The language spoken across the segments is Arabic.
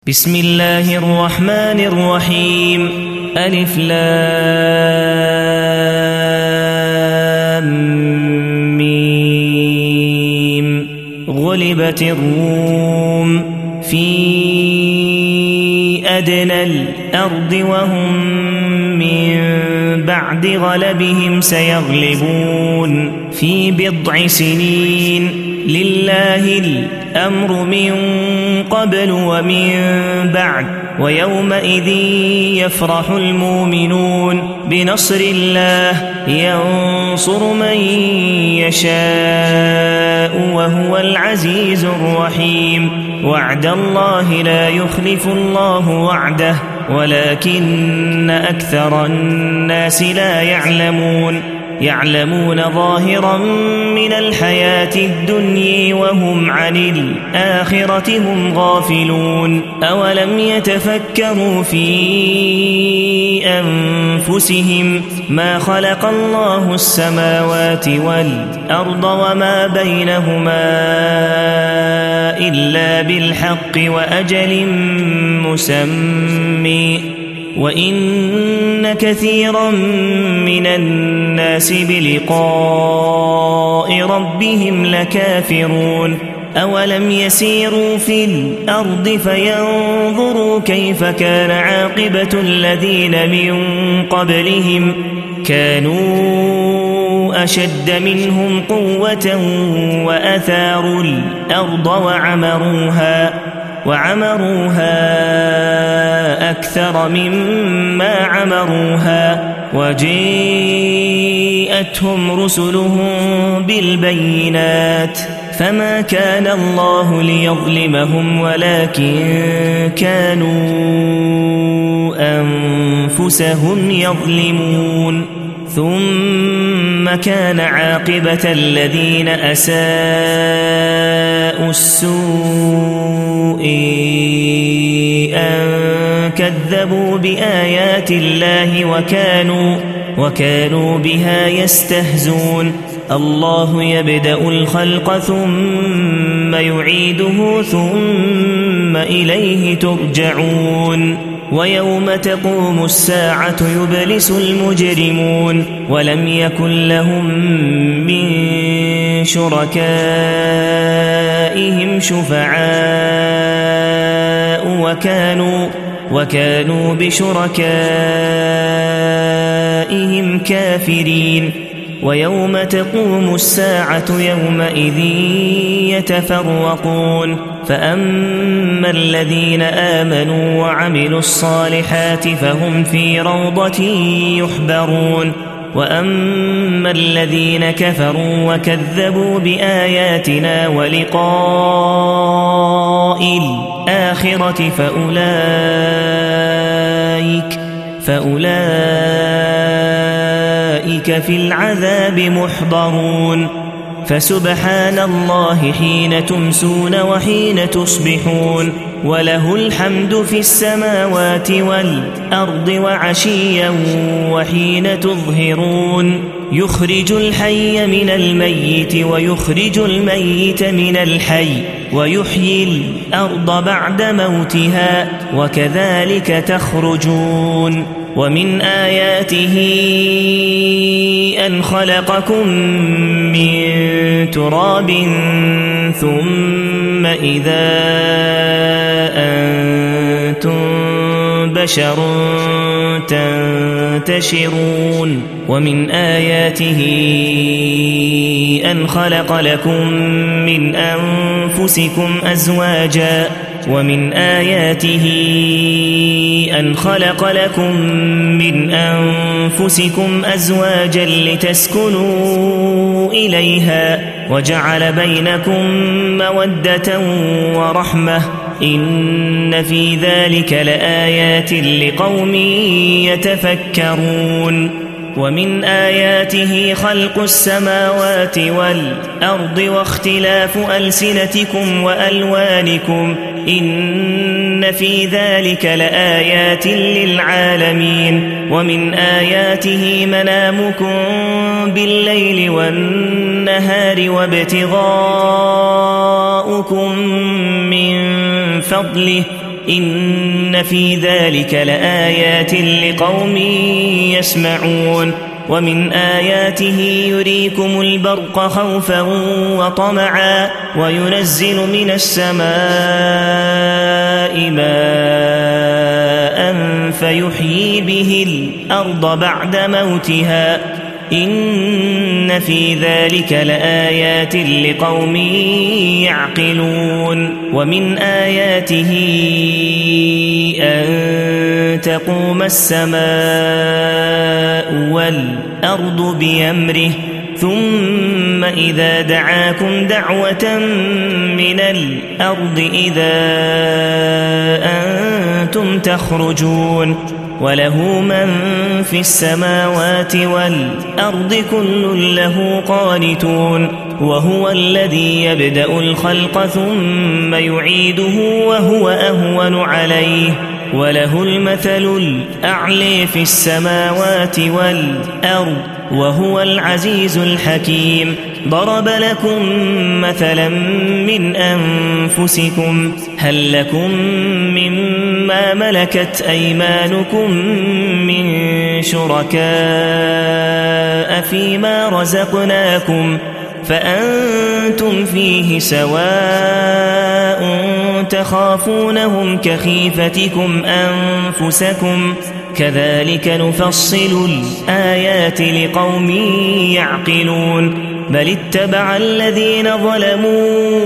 بسم الله الرحمن الرحيم ألف لام ميم غلبت الروم في أدنى الأرض وهم من بعد غلبهم سيغلبون في بضع سنين لله الأمر من قبل ومن بعد ويومئذ يفرح المؤمنون بنصر الله ينصر من يشاء وهو العزيز الرحيم وعد الله لا يخلف الله وعده ولكن أكثر الناس لا يعلمون ظاهرا من الحياة الدنيا وهم عن الآخرة هم غافلون أولم يتفكروا في أنفسهم ما خلق الله السماوات والأرض وما بينهما إلا بالحق وأجل مسمى وإن كثيرا من الناس بلقاء ربهم لكافرون أولم يسيروا في الأرض فينظروا كيف كان عاقبة الذين من قبلهم كانوا أشد منهم قوة وأثاروا الأرض وعمروها أكثر مما عمروها وجاءتهم رسلهم بالبينات فما كان الله ليظلمهم ولكن كانوا أنفسهم يظلمون ثم كان عاقبة الذين أساءوا السوء أن كذبوا بآيات الله وكانوا بها يستهزون الله يبدأ الخلق ثم يعيده ثم إليه ترجعون ويوم تقوم الساعة يبلس المجرمون ولم يكن لهم من شركائهم شفعاء وكانوا بشركائهم كافرين ويوم تقوم الساعة يومئذ يتفرقون فأما الذين آمنوا وعملوا الصالحات فهم في روضة يحبرون وأما الذين كفروا وكذبوا بآياتنا ولقاء الآخرة فأولئك في العذاب محضرون فسبحان الله حين تمسون وحين تصبحون وله الحمد في السماوات والأرض وعشيا وحين تظهرون يخرج الحي من الميت ويخرج الميت من الحي ويحيي الأرض بعد موتها وكذلك تخرجون ومن آياته أن خلقكم من تراب ثم إذا أنتم بشر تنتشرون ومن آياته أن خلق لكم من أنفسكم أزواجا ومن آياته أن خلق لكم من أنفسكم أزواجا لتسكنوا إليها وجعل بينكم مودة ورحمة إن في ذلك لآيات لقوم يتفكرون ومن آياته خلق السماوات والأرض واختلاف ألسنتكم وألوانكم إن في ذلك لآيات للعالمين ومن آياته منامكم بالليل والنهار وابتغاؤكم من فضله إن في ذلك لآيات لقوم يسمعون ومن آياته يريكم البرق خوفا وطمعا وينزل من السماء ماء فيحيي به الأرض بعد موتها إن في ذلك لآيات لقوم يعقلون ومن آياته أن تقوم السماء والأرض بأمره ثم إذا دعاكم دعوة من الأرض إذا أنتم تخرجون وله من في السماوات والأرض كل له قانتون وهو الذي يبدأ الخلق ثم يعيده وهو أهون عليه وله المثل الأعلى في السماوات والأرض وهو العزيز الحكيم ضرب لكم مثلا من أنفسكم هل لكم مما ملكت أيمانكم من شركاء فيما رزقناكم فأنتم فيه سواء تخافونهم كخيفتكم أنفسكم كذلك نفصل الآيات لقوم يعقلون بل اتبع الذين ظلموا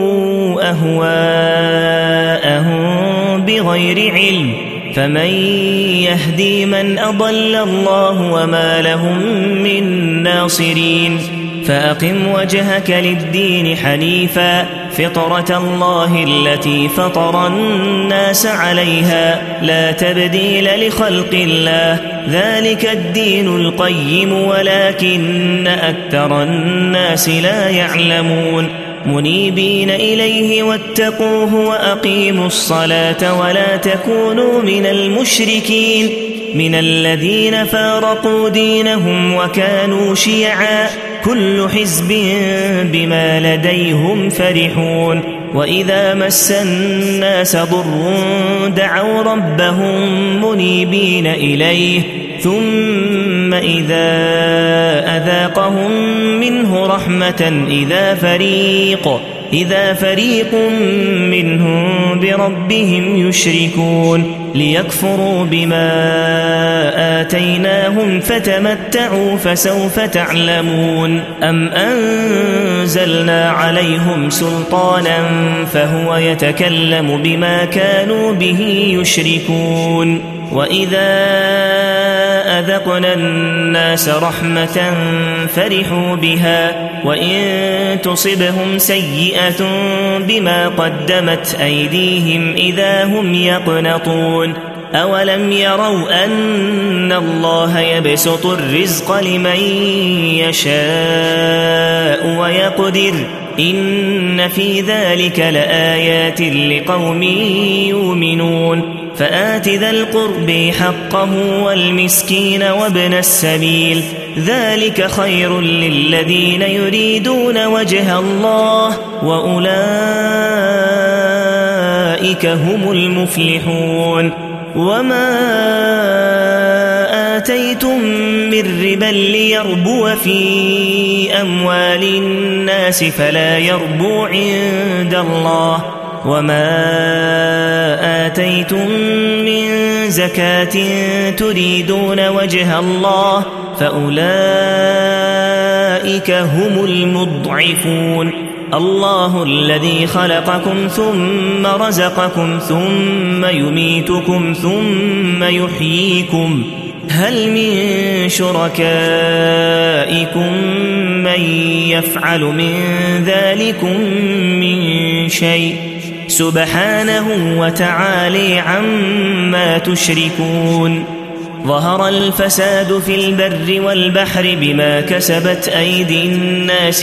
أهواءهم بغير علم فمن يهدي من أضل الله وما لهم من ناصرين فأقم وجهك للدين حنيفا فطرة الله التي فطر الناس عليها لا تبديل لخلق الله ذلك الدين القيم ولكن أكثر الناس لا يعلمون منيبين إليه واتقوه وأقيموا الصلاة ولا تكونوا من المشركين من الذين فارقوا دينهم وكانوا شيعا كل حزب بما لديهم فرحون وإذا مس الناس ضر دعوا ربهم منيبين إليه ثم إذا أذاقهم منه رحمة إذا فريق منهم بربهم يشركون ليكفروا بما آتيناهم فتمتعوا فسوف تعلمون أم أنزلنا عليهم سلطانا فهو يتكلم بما كانوا به يشركون وإذا أذقنا الناس رحمة فرحوا بها وإن تصبهم سيئة بما قدمت أيديهم إذا هم يقنطون أولم يروا أن الله يبسط الرزق لمن يشاء ويقدر إن في ذلك لآيات لقوم يؤمنون فآت ذا القرب حقه والمسكين وابن السبيل ذلك خير للذين يريدون وجه الله وأولئك هم المفلحون وما آتيتم من ربا ليربو في أموال الناس فلا يربو عند الله وما آتيتم من زكاة تريدون وجه الله فأولئك هم المضعفون الله الذي خلقكم ثم رزقكم ثم يميتكم ثم يحييكم هل من شركائكم من يفعل من ذلكم من شيء سبحانه وتعالى عما تشركون ظهر الفساد في البر والبحر بما كسبت أيدي الناس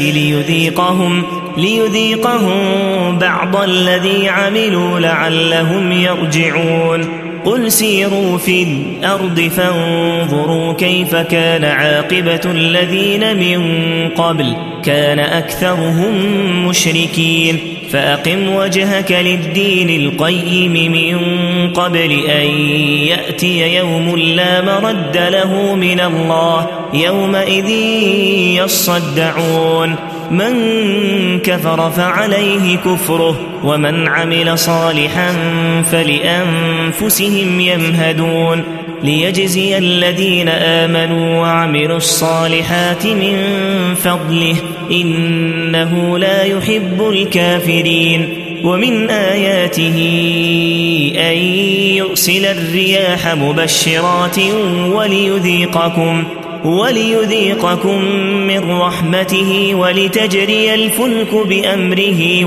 ليذيقهم بعض الذي عملوا لعلهم يرجعون قل سيروا في الأرض فانظروا كيف كان عاقبة الذين من قبل كان أكثرهم مشركين فأقم وجهك للدين القيم من قبل أن يأتي يوم لا مرد له من الله يومئذ يصدعون من كفر فعليه كفره ومن عمل صالحا فلأنفسهم يمهدون ليجزي الذين آمنوا وعملوا الصالحات من فضله إنه لا يحب الكافرين ومن آياته أن يرسل الرياح مبشرات وليذيقكم من رحمته ولتجري الفلك بأمره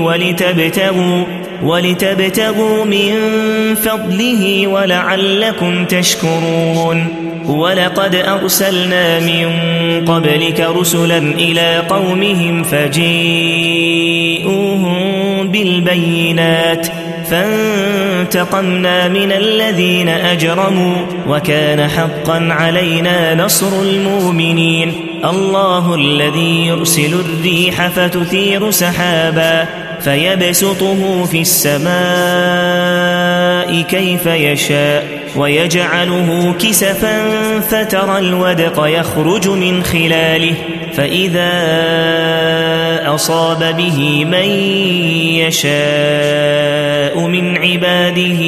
ولتبتغوا من فضله ولعلكم تشكرون ولقد أرسلنا من قبلك رسلا إلى قومهم فجيءوهم بالبينات فانتقمنا من الذين أجرموا وكان حقا علينا نصر المؤمنين الله الذي يرسل الريح فتثير سحابا فيبسطه في السماء كيف يشاء ويجعله كسفا فترى الودق يخرج من خلاله فإذا أصاب به من يشاء من عباده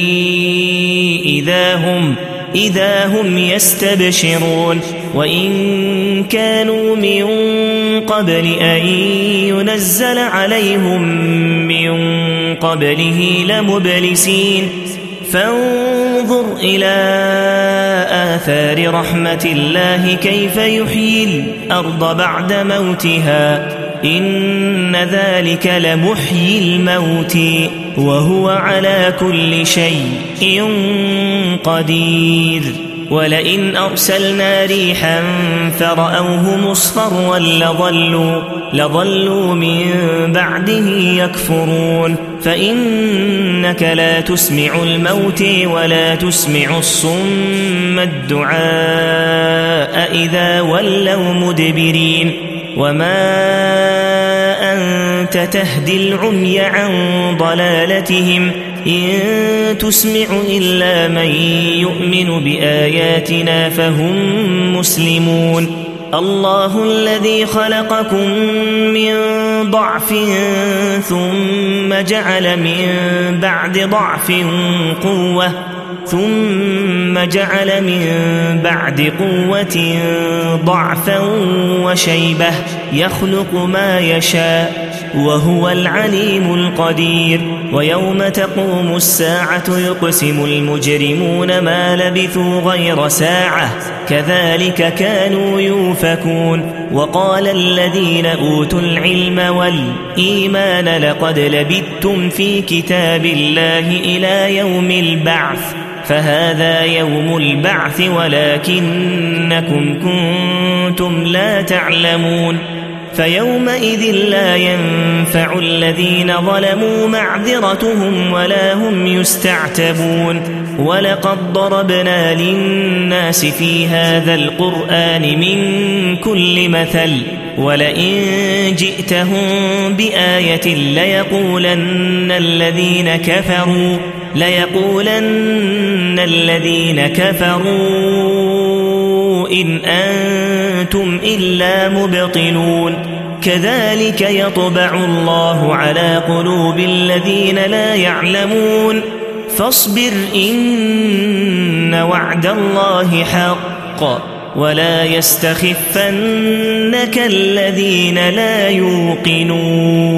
إذا هم يستبشرون وإن كانوا من قبل أن ينزل عليهم من قبله لمبلسين فانظر إلى آثار رحمة الله كيف يحيي الأرض بعد موتها إن ذلك لمحيي الموت وهو على كل شيء قدير ولئن أرسلنا ريحا فرأوه مصفرا لظلوا من بعده يكفرون فإنك لا تسمع الموت ولا تسمع الصم الدعاء إذا ولوا مدبرين وما أنت تهدي العمي عن ضلالتهم إن تسمع إلا من يؤمن بآياتنا فهم مسلمون الله الذي خلقكم من ضعف ثم جعل من بعد ضعف قوة ثم جعل من بعد قوة ضعفا وشيبة يخلق ما يشاء وهو العليم القدير ويوم تقوم الساعة يقسم المجرمون ما لبثوا غير ساعة كذلك كانوا يؤفكون وقال الذين أوتوا العلم والإيمان لقد لبثتم في كتاب الله إلى يوم البعث فهذا يوم البعث ولكنكم كنتم لا تعلمون فيومئذ لا ينفع الذين ظلموا معذرتهم ولا هم يستعتبون ولقد ضربنا للناس في هذا القرآن من كل مثل ولئن جئتهم بآية ليقولن الذين كفروا إن أنتم إلا مبطلون كذلك يطبع الله على قلوب الذين لا يعلمون فاصبر إن وعد الله حق ولا يستخفنك الذين لا يوقنون